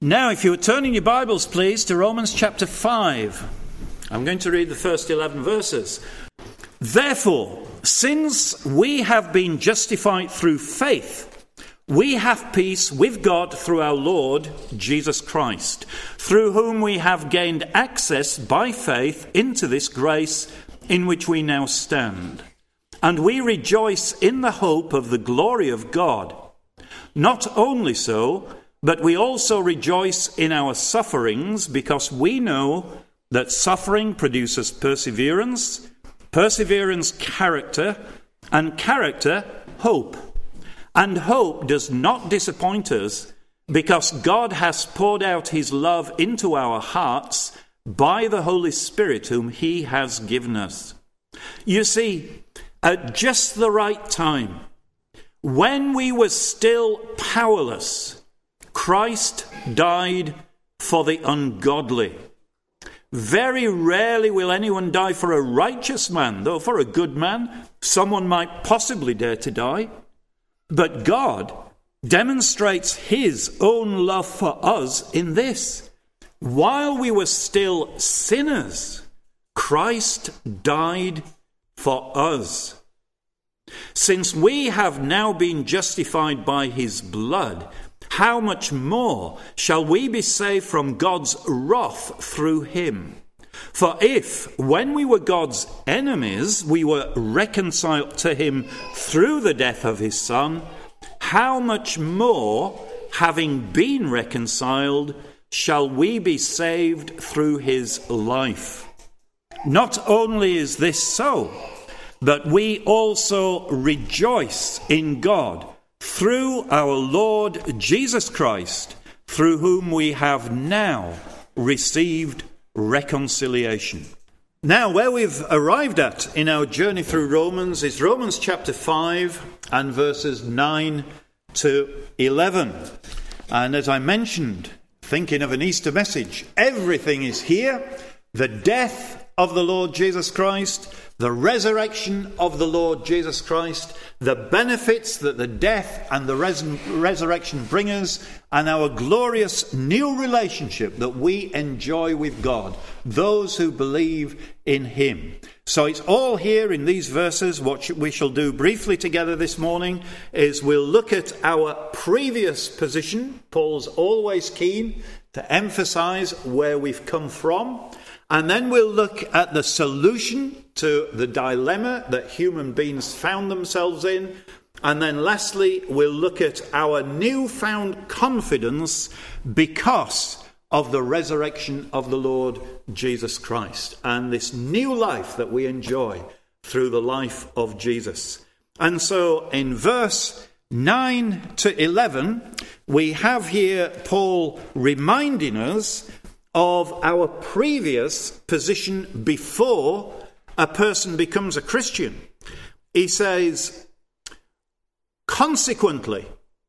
Now, if you would turn in your Bibles, please, to Romans chapter 5. I'm going to read the first 11 verses. Therefore, since we have been justified through faith, we have peace with God through our Lord Jesus Christ, through whom we have gained access by faith into this grace in which we now stand. And we rejoice in the hope of the glory of God. Not only so, but we also rejoice in our sufferings, because we know that suffering produces perseverance, perseverance character, and character hope. And hope does not disappoint us, because God has poured out his love into our hearts by the Holy Spirit whom he has given us. You see, at just the right time, when we were still powerless, Christ died for the ungodly. Very rarely will anyone die for a righteous man, though for a good man, someone might possibly dare to die. But God demonstrates his own love for us in this. While we were still sinners, Christ died for us. Since we have now been justified by his blood, how much more shall we be saved from God's wrath through him? For if, when we were God's enemies, we were reconciled to him through the death of his Son, how much more, having been reconciled, shall we be saved through his life? Not only is this so, but we also rejoice in God through our Lord Jesus Christ, through whom we have now received reconciliation. Now, where we've arrived at in our journey through Romans is Romans chapter 5 and verses 9 to 11. And as I mentioned, thinking of an Easter message, everything is here. The death of the Lord Jesus Christ, the resurrection of the Lord Jesus Christ, the benefits that the death and the resurrection bring us, and our glorious new relationship that we enjoy with God, those who believe in him. So it's all here in these verses. What we shall do briefly together this morning is we'll look at our previous position. Paul's always keen to emphasize where we've come from. And then we'll look at the solution to the dilemma that human beings found themselves in. And then lastly, we'll look at our newfound confidence because of the resurrection of the Lord Jesus Christ and this new life that we enjoy through the life of Jesus. And so in verse 9 to 11, we have here Paul reminding us of our previous position before a person becomes a Christian. He says, consequently,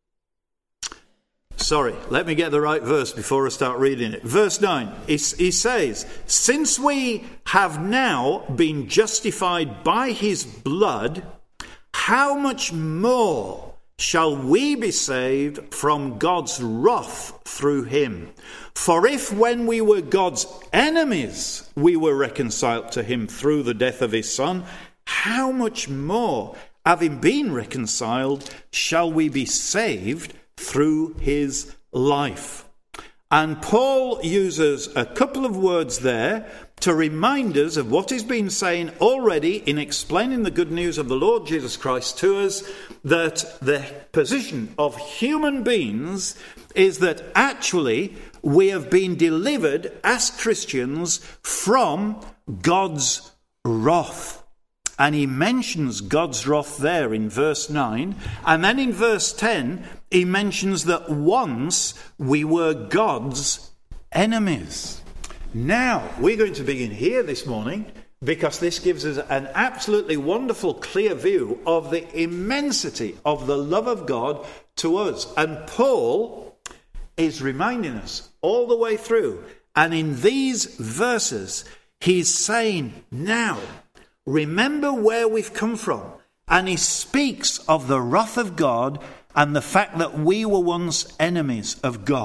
let me get the right verse before I start reading it. Verse 9, he says, since we have now been justified by his blood, how much more shall we be saved from God's wrath through him? For if when we were God's enemies, we were reconciled to him through the death of his Son, how much more, having been reconciled, shall we be saved through his life? And Paul uses a couple of words there to remind us of what he's been saying already in explaining the good news of the Lord Jesus Christ to us, that the position of human beings is that actually we have been delivered as Christians from God's wrath. And he mentions God's wrath there in verse 9. And then in verse 10, he mentions that once we were God's enemies. Now, we're going to begin here this morning because this gives us an absolutely wonderful, clear view of the immensity of the love of God to us. And Paul is reminding us all the way through. And in these verses, he's saying, now, remember where we've come from. And he speaks of the wrath of God and the fact that we were once enemies of God.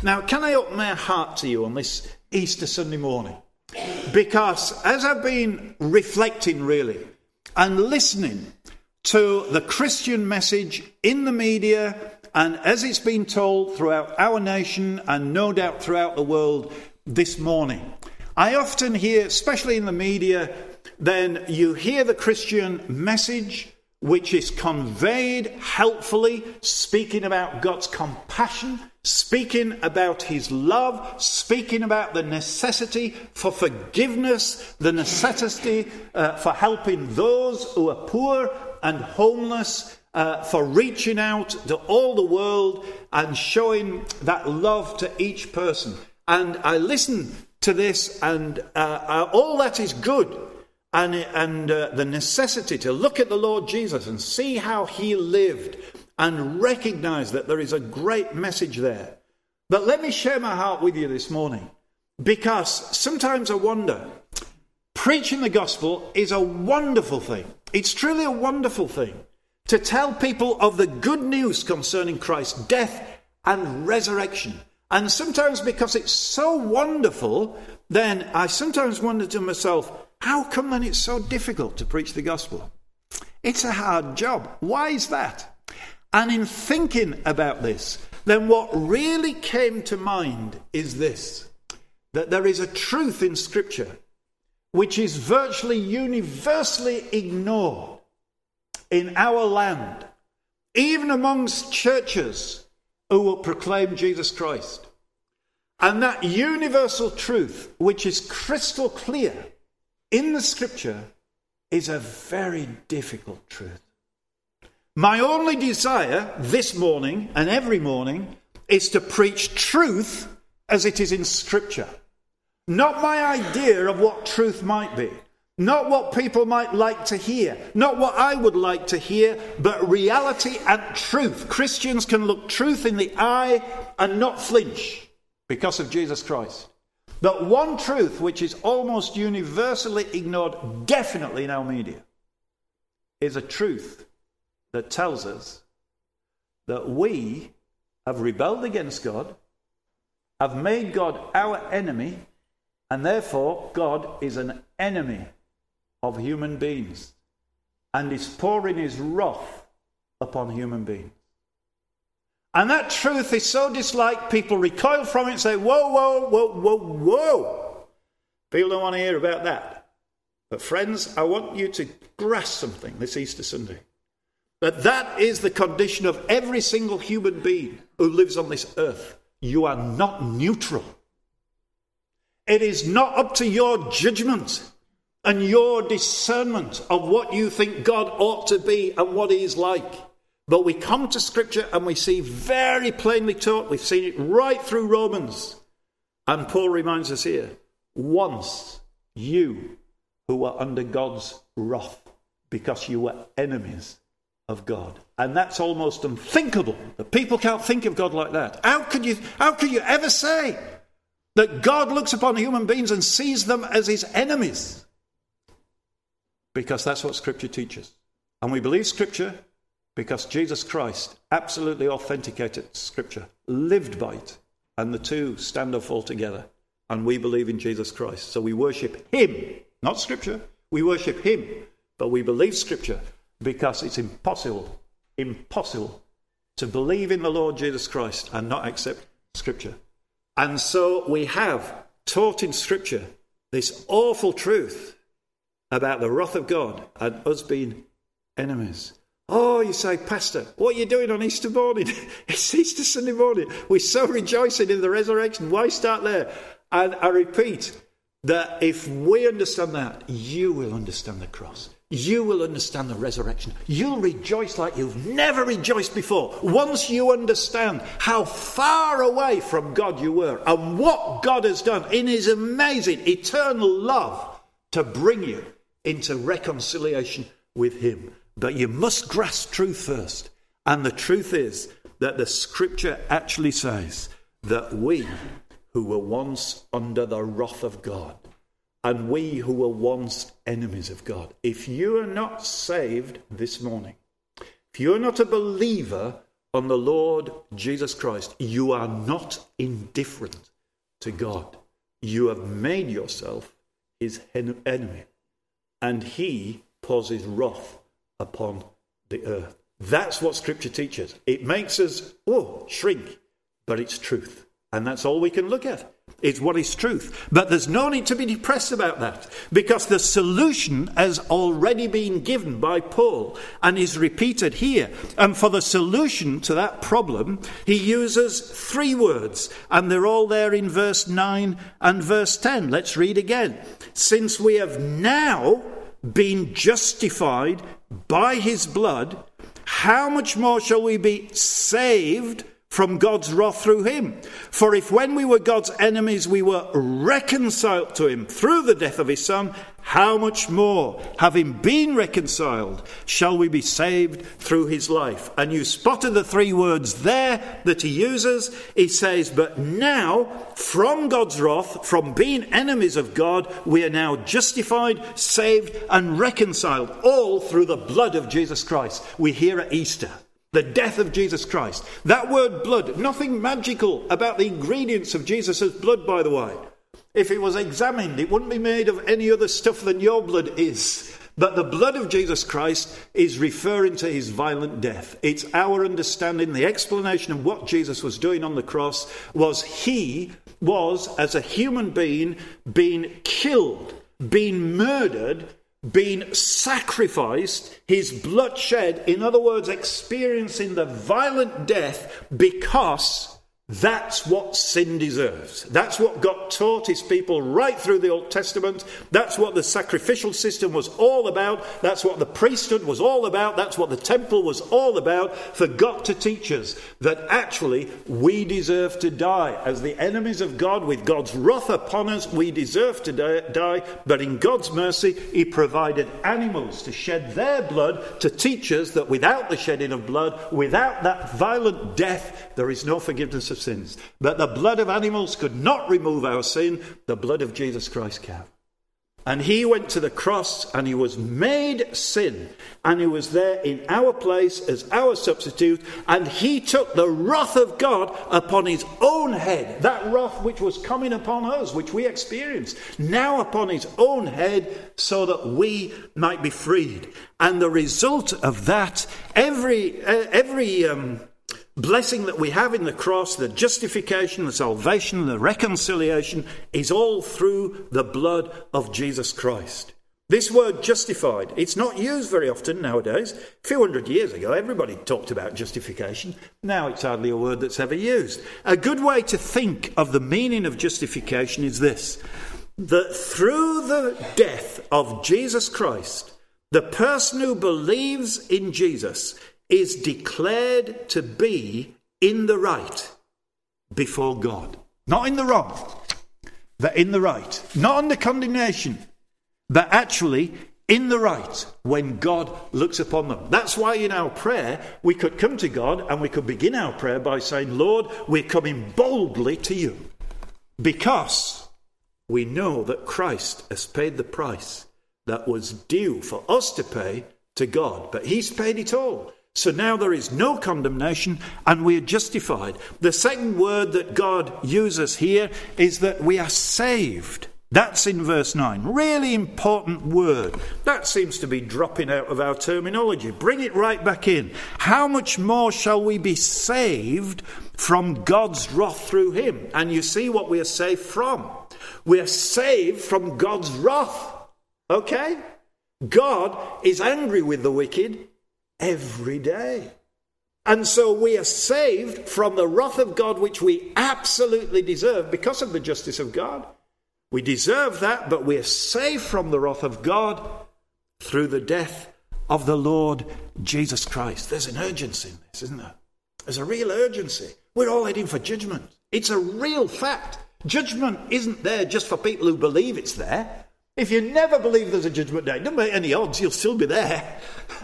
Now, can I open my heart to you on this Easter Sunday morning? Because as I've been reflecting really and listening to the Christian message in the media and as it's been told throughout our nation and no doubt throughout the world this morning, I often hear, especially in the media, then you hear the Christian message which is conveyed helpfully, speaking about God's compassion, speaking about his love, speaking about the necessity for forgiveness, the necessity for helping those who are poor and homeless, for reaching out to all the world and showing that love to each person. And I listen to this, and all that is good. And the necessity to look at the Lord Jesus and see how he lived and recognize that there is a great message there. But let me share my heart with you this morning, because sometimes I wonder, preaching the gospel is a wonderful thing. It's truly a wonderful thing to tell people of the good news concerning Christ's death and resurrection. And sometimes because it's so wonderful, then I sometimes wonder to myself, how come then it's so difficult to preach the gospel? It's a hard job. Why is that? And in thinking about this, then what really came to mind is this, that there is a truth in Scripture which is virtually universally ignored in our land, even amongst churches who will proclaim Jesus Christ. And that universal truth, which is crystal clear in the Scripture, is a very difficult truth. My only desire this morning and every morning is to preach truth as it is in Scripture. Not my idea of what truth might be. Not what people might like to hear. Not what I would like to hear, but reality and truth. Christians can look truth in the eye and not flinch because of Jesus Christ. But one truth which is almost universally ignored, definitely in our media, is a truth that tells us that we have rebelled against God, have made God our enemy, and therefore God is an enemy of human beings and is pouring his wrath upon human beings. And that truth is so disliked, people recoil from it and say, whoa, whoa, whoa, whoa, whoa. People don't want to hear about that. But friends, I want you to grasp something this Easter Sunday. That is the condition of every single human being who lives on this earth. You are not neutral. It is not up to your judgment and your discernment of what you think God ought to be and what he is like. But we come to Scripture and we see very plainly taught, we've seen it right through Romans. And Paul reminds us here, once you who were under God's wrath because you were enemies of God. And that's almost unthinkable, that people can't think of God like that. How could you ever say that God looks upon human beings and sees them as his enemies? Because that's what Scripture teaches. And we believe Scripture because Jesus Christ absolutely authenticated Scripture, lived by it, and the two stand or fall together. And we believe in Jesus Christ. So we worship him, not Scripture. We worship him, but we believe Scripture because it's impossible to believe in the Lord Jesus Christ and not accept Scripture. And so we have taught in Scripture this awful truth about the wrath of God and us being enemies. Oh, you say, Pastor, what are you doing on Easter morning? It's Easter Sunday morning. We're so rejoicing in the resurrection. Why start there? And I repeat that if we understand that, you will understand the cross. You will understand the resurrection. You'll rejoice like you've never rejoiced before. Once you understand how far away from God you were and what God has done in his amazing eternal love to bring you into reconciliation with him. But you must grasp truth first. And the truth is that the Scripture actually says that we who were once under the wrath of God and we who were once enemies of God, if you are not saved this morning, if you're not a believer on the Lord Jesus Christ, you are not indifferent to God. You have made yourself his enemy, and he pours his wrath upon the earth. That's what Scripture teaches. It makes us, shrink, but it's truth. And that's all we can look at. It's what is truth. But there's no need to be depressed about that, because the solution has already been given by Paul and is repeated here. And for the solution to that problem, he uses 3 words, and they're all there in verse 9 and verse 10. Let's read again. Since we have now been justified by his blood, how much more shall we be saved from God's wrath through him? For if when we were God's enemies we were reconciled to him through the death of his Son, how much more, having been reconciled, shall we be saved through his life? And you spotted the 3 words there that he uses. He says, but now from God's wrath, from being enemies of God, we are now justified, saved and reconciled, all through the blood of Jesus Christ. We hear at Easter the death of Jesus Christ. That word blood, nothing magical about the ingredients of Jesus' blood, by the way. If it was examined, it wouldn't be made of any other stuff than your blood is. But the blood of Jesus Christ is referring to his violent death. It's our understanding, the explanation of what Jesus was doing on the cross was he was, as a human being, being killed, being murdered, being sacrificed, his blood shed, in other words, experiencing the violent death, because that's what sin deserves. That's what God taught his people right through the Old Testament. That's what the sacrificial system was all about. That's what the priesthood was all about. That's what the temple was all about, for God to teach us that actually we deserve to die. As the enemies of God, with God's wrath upon us, we deserve to die. But in God's mercy, he provided animals to shed their blood to teach us that without the shedding of blood, without that violent death, there is no forgiveness of sins. But the blood of animals could not remove our sin. The blood of Jesus Christ can. And he went to the cross and he was made sin. And he was there in our place as our substitute. And he took the wrath of God upon his own head. That wrath which was coming upon us, which we experienced, now upon his own head, so that we might be freed. And the result of that, every blessing that we have in the cross, the justification, the salvation, the reconciliation, is all through the blood of Jesus Christ. This word justified, it's not used very often nowadays. A few hundred years ago, everybody talked about justification. Now it's hardly a word that's ever used. A good way to think of the meaning of justification is this: that through the death of Jesus Christ, the person who believes in Jesus is declared to be in the right before God. Not in the wrong, but in the right. Not under condemnation, but actually in the right when God looks upon them. That's why in our prayer, we could come to God and we could begin our prayer by saying, Lord, we're coming boldly to you, because we know that Christ has paid the price that was due for us to pay to God. But he's paid it all. So now there is no condemnation and we are justified. The second word that God uses here is that we are saved. That's in verse 9. Really important word. That seems to be dropping out of our terminology. Bring it right back in. How much more shall we be saved from God's wrath through him? And you see what we are saved from. We are saved from God's wrath. Okay? God is angry with the wicked every day. And so we are saved from the wrath of God, which we absolutely deserve because of the justice of God. We deserve that, but we are saved from the wrath of God through the death of the Lord Jesus Christ. There's an urgency in this, isn't there? There's a real urgency. We're all heading for judgment. It's a real fact. Judgment isn't there just for people who believe it's there. If you never believe there's a judgment day, don't make any odds, you'll still be there.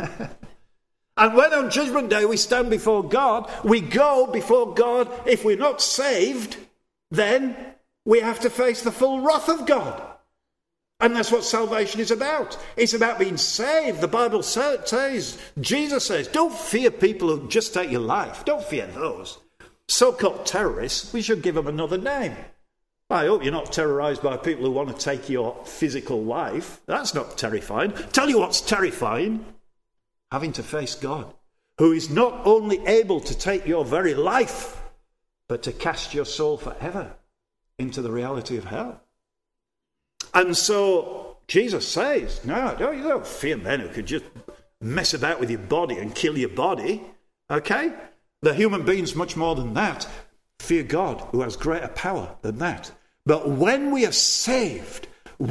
And when on Judgment Day we stand before God, we go before God. If we're not saved, then we have to face the full wrath of God. And that's what salvation is about. It's about being saved. The Bible says, Jesus says, don't fear people who just take your life. Don't fear those. So-called terrorists, we should give them another name. I hope you're not terrorised by people who want to take your physical life. That's not terrifying. Tell you what's terrifying. Having to face God, who is not only able to take your very life, but to cast your soul forever into the reality of hell. And so Jesus says, no, you don't fear men who could just mess about with your body and kill your body. Okay? The human being's much more than that. Fear God, who has greater power than that. But when we are saved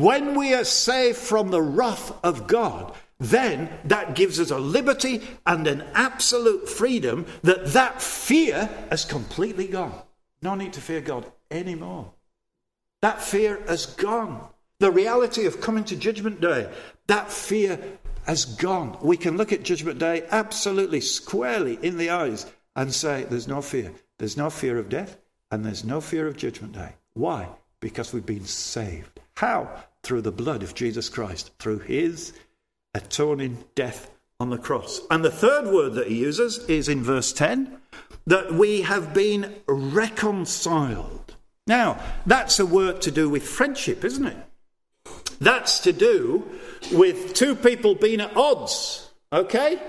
from the wrath of God, then that gives us a liberty and an absolute freedom that fear has completely gone. No need to fear God anymore. That fear has gone. The reality of coming to Judgment Day, that fear has gone. We can look at Judgment Day absolutely squarely in the eyes and say there's no fear. There's no fear of death and there's no fear of Judgment Day. Why? Because we've been saved. How? Through the blood of Jesus Christ, through his atoning death on the cross. And the third word that he uses is in verse 10, that we have been reconciled. Now, that's a word to do with friendship, isn't it? That's to do with two people being at odds, okay?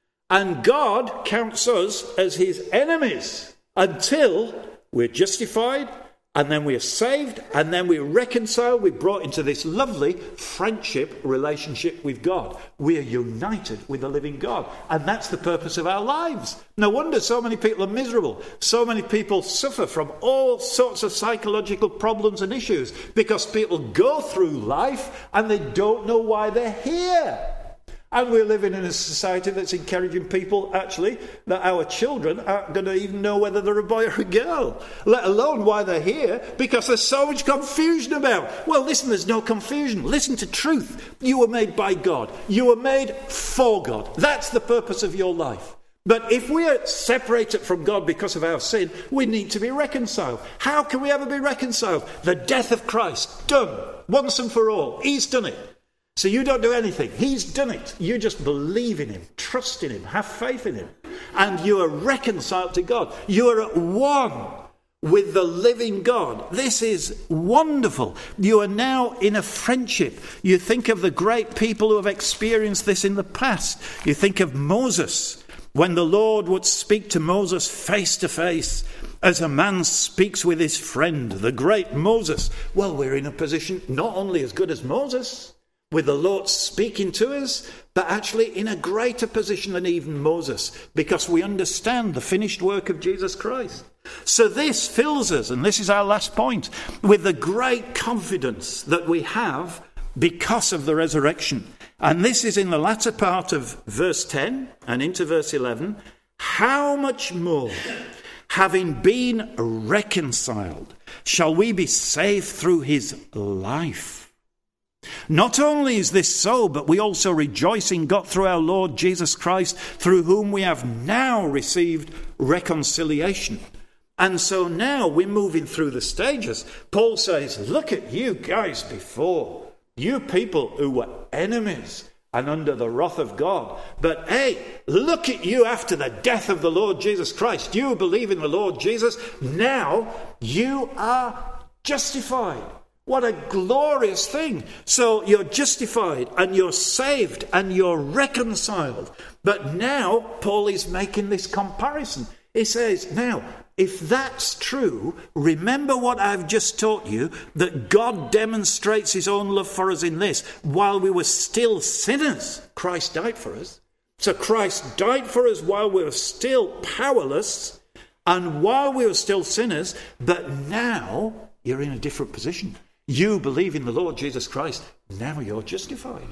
And God counts us as his enemies until we're justified, and then we are saved, and then we're reconciled. We're brought into this lovely friendship relationship with God. We are united with the living God. And that's the purpose of our lives. No wonder so many people are miserable. So many people suffer from all sorts of psychological problems and issues because people go through life and they don't know why they're here. And we're living in a society that's encouraging people, actually, that our children aren't going to even know whether they're a boy or a girl, let alone why they're here, because there's so much confusion about. Well, listen, there's no confusion. Listen to truth. You were made by God. You were made for God. That's the purpose of your life. But if we are separated from God because of our sin, we need to be reconciled. How can we ever be reconciled? The death of Christ, done, once and for all. He's done it. So you don't do anything. He's done it. You just believe in him, trust in him, have faith in him. And you are reconciled to God. You are at one with the living God. This is wonderful. You are now in a friendship. You think of the great people who have experienced this in the past. You think of Moses, when the Lord would speak to Moses face to face, as a man speaks with his friend, the great Moses. Well, we're in a position not only as good as Moses, with the Lord speaking to us, but actually in a greater position than even Moses, because we understand the finished work of Jesus Christ. So this fills us, and this is our last point, with the great confidence that we have because of the resurrection. And this is in the latter part of verse 10 and into verse 11. How much more, having been reconciled, shall we be saved through his life? Not only is this so, but we also rejoice in God through our Lord Jesus Christ, through whom we have now received reconciliation. And so now we're moving through the stages. Paul says, look at you guys before. You people who were enemies and under the wrath of God. But hey, look at you after the death of the Lord Jesus Christ. You believe in the Lord Jesus. Now you are justified. What a glorious thing. So you're justified and you're saved and you're reconciled. But now Paul is making this comparison. He says, now, if that's true, remember what I've just taught you, that God demonstrates his own love for us in this. While we were still sinners, Christ died for us. So Christ died for us while we were still powerless and while we were still sinners. But now you're in a different position. You believe in the Lord Jesus Christ. Now you're justified.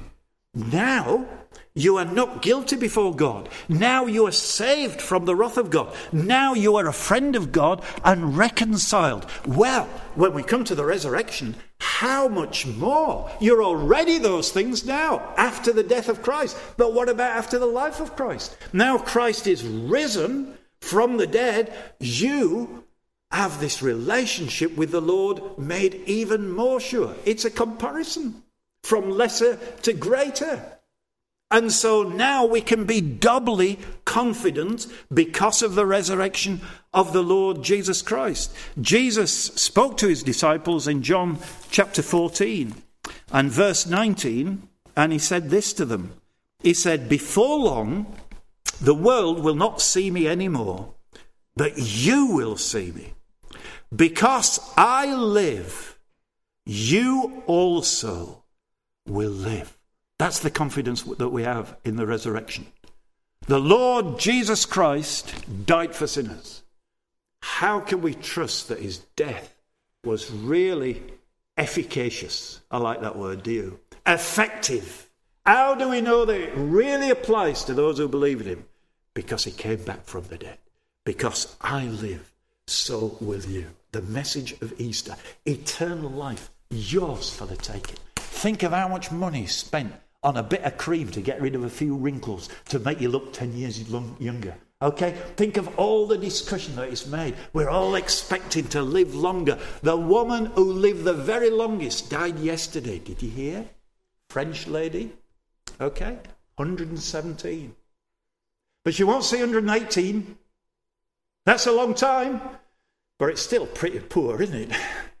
Now you are not guilty before God. Now you are saved from the wrath of God. Now you are a friend of God and reconciled. Well, when we come to the resurrection, how much more? You're already those things now, after the death of Christ. But what about after the life of Christ? Now Christ is risen from the dead. You have this relationship with the Lord made even more sure. It's a comparison. from lesser to greater. And so now we can be doubly confident because of the resurrection of the Lord Jesus Christ. Jesus spoke to his disciples in John chapter 14 and verse 19, and he said this to them. He said, "Before long, the world will not see me anymore, but you will see me. Because I live, you also will live." That's the confidence that we have in the resurrection. The Lord Jesus Christ died for sinners. How can we trust that his death was really efficacious? I like that word, do you? Effective. How do we know that it really applies to those who believe in him? Because he came back from the dead. Because I live, so will you. The message of Easter. Eternal life. Yours for the taking. Think of how much money is spent on a bit of cream to get rid of a few wrinkles, to make you look 10 years younger. Okay? Think of all the discussion that is made. We're all expecting to live longer. The woman who lived the very longest died yesterday. Did you hear? French lady. Okay? 117. But you won't see 118. That's a long time. But it's still pretty poor, isn't it?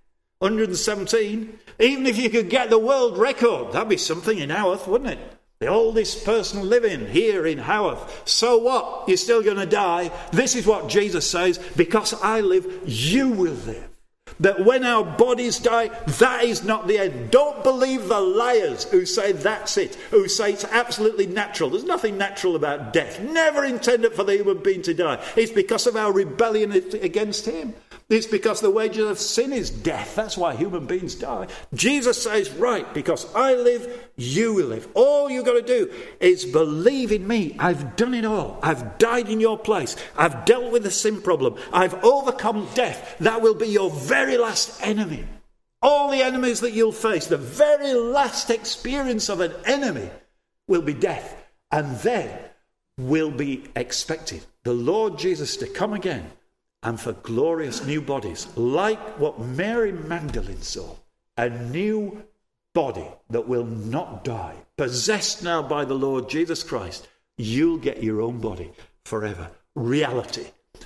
117. Even if you could get the world record, that'd be something in Haworth, wouldn't it? The oldest person living here in Haworth. So what? You're still going to die. This is what Jesus says. Because I live, you will live. That when our bodies die, that is not the end. Don't believe the liars who say that's it, who say it's absolutely natural. There's nothing natural about death. Never intended for the human being to die. It's because of our rebellion against him. It's because the wages of sin is death. That's why human beings die. Jesus says, right, because I live, you will live. All you've got to do is believe in me. I've done it all. I've died in your place. I've dealt with the sin problem. I've overcome death. That will be your very last enemy. All the enemies that you'll face, the very last experience of an enemy will be death. And then will be expected the Lord Jesus to come again, and for glorious new bodies, like what Mary Magdalene saw, a new body that will not die, possessed now by the Lord Jesus Christ. You'll get your own body forever. Reality.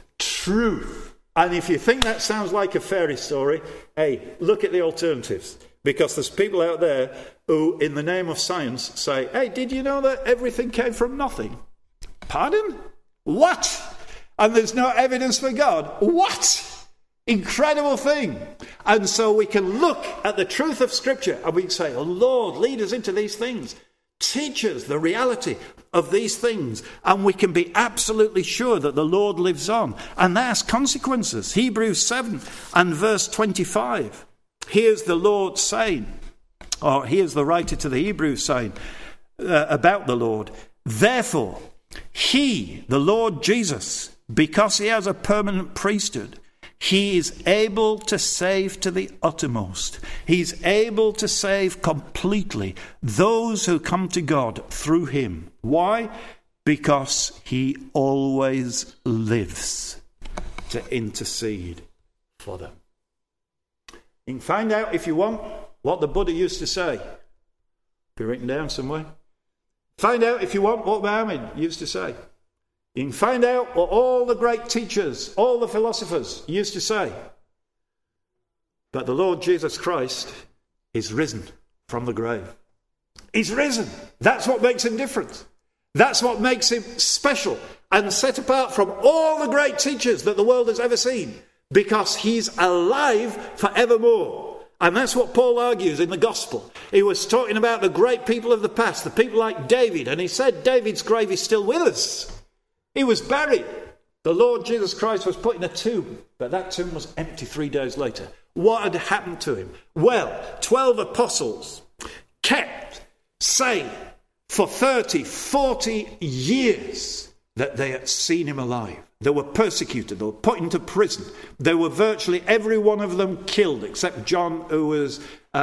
Truth. And if you think that sounds like a fairy story, hey, look at the alternatives. Because there's people out there who, in the name of science, say, hey, did you know that everything came from nothing? Pardon? What? And there's no evidence for God. What? Incredible thing. And so we can look at the truth of Scripture and we can say, oh Lord, lead us into these things. Teach us the reality of these things. And we can be absolutely sure that the Lord lives on. And that has consequences. Hebrews 7 and verse 25. Here's the Lord saying, or here's the writer to the Hebrews saying about the Lord. Therefore, he, the Lord Jesus, because he has a permanent priesthood, he is able to save to the uttermost. He's able to save completely those who come to God through him. Why? Because he always lives to intercede for them. You can find out, if you want, what the Buddha used to say. Be written down somewhere. Find out, if you want, what Muhammad used to say. You can find out what all the great teachers, all the philosophers used to say. But the Lord Jesus Christ is risen from the grave. He's risen. That's what makes him different. That's what makes him special and set apart from all the great teachers that the world has ever seen. Because he's alive forevermore. And that's what Paul argues in the gospel. He was talking about the great people of the past, the people like David. And he said David's grave is still with us. He was buried. The Lord Jesus Christ was put in a tomb, but that tomb was empty 3 days later. What had happened to him? Well, 12 apostles kept saying for 30, 40 years that they had seen him alive. They were persecuted. They were put into prison. They were virtually every one of them killed, except John, who was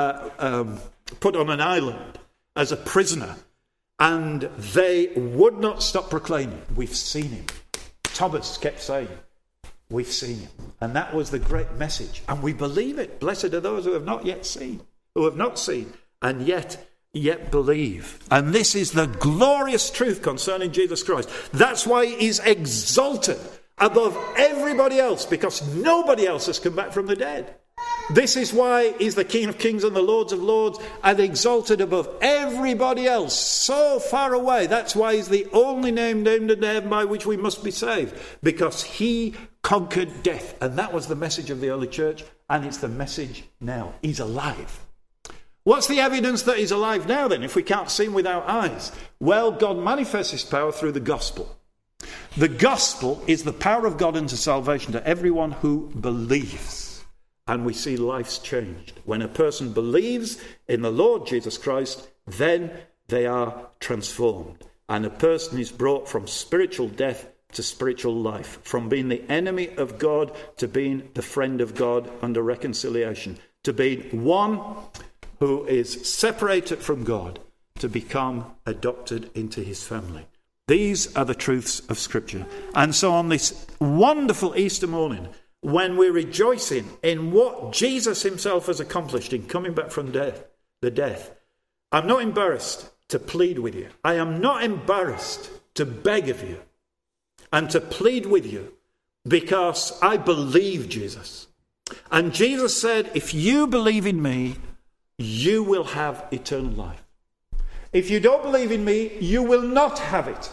put on an island as a prisoner. And they would not stop proclaiming, we've seen him. Thomas kept saying, we've seen him. And that was the great message. And we believe it. Blessed are those who have not yet seen, who have not seen, and yet yet believe. And this is the glorious truth concerning Jesus Christ. That's why he is exalted above everybody else, because nobody else has come back from the dead. This is why he's the King of Kings and the Lords of Lords, and exalted above everybody else, so far away. That's why he's the only name named in heaven by which we must be saved, because he conquered death. And that was the message of the early church, and it's the message now. He's alive. What's the evidence that he's alive now then, if we can't see him with our eyes? Well, God manifests his power through the gospel. The gospel is the power of God unto salvation to everyone who believes. And we see lives changed. When a person believes in the Lord Jesus Christ, then they are transformed. And a person is brought from spiritual death to spiritual life, from being the enemy of God to being the friend of God under reconciliation, to being one who is separated from God, to become adopted into his family. These are the truths of Scripture. And so on this wonderful Easter morning, when we're rejoicing in what Jesus himself has accomplished in coming back from the death, I'm not embarrassed to plead with you. I am not embarrassed to beg of you and to plead with you, because I believe Jesus. And Jesus said, if you believe in me, you will have eternal life. If you don't believe in me, you will not have it.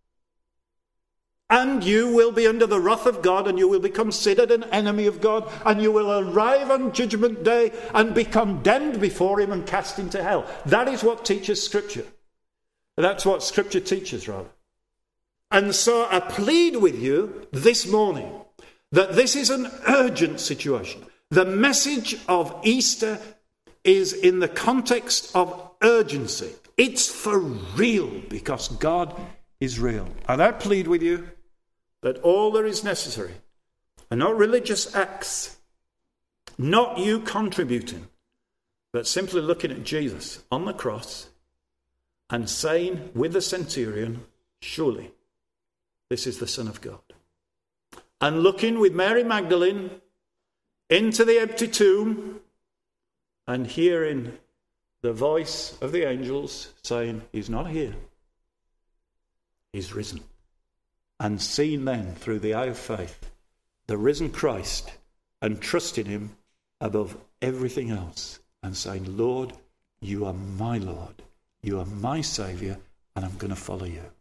And you will be under the wrath of God, and you will be considered an enemy of God, and you will arrive on Judgment Day and be condemned before him and cast into hell. That is what teaches Scripture. That's what Scripture teaches, rather. And so I plead with you this morning that this is an urgent situation. The message of Easter is in the context of urgency. It's for real, because God is real. And I plead with you that all that is necessary are not religious acts, not you contributing, but simply looking at Jesus on the cross and saying with the centurion, surely this is the Son of God. And looking with Mary Magdalene into the empty tomb and hearing the voice of the angels saying, he's not here, he's risen. And seeing then through the eye of faith the risen Christ, and trusting him above everything else, and saying, Lord, you are my Lord, you are my Saviour, and I'm going to follow you.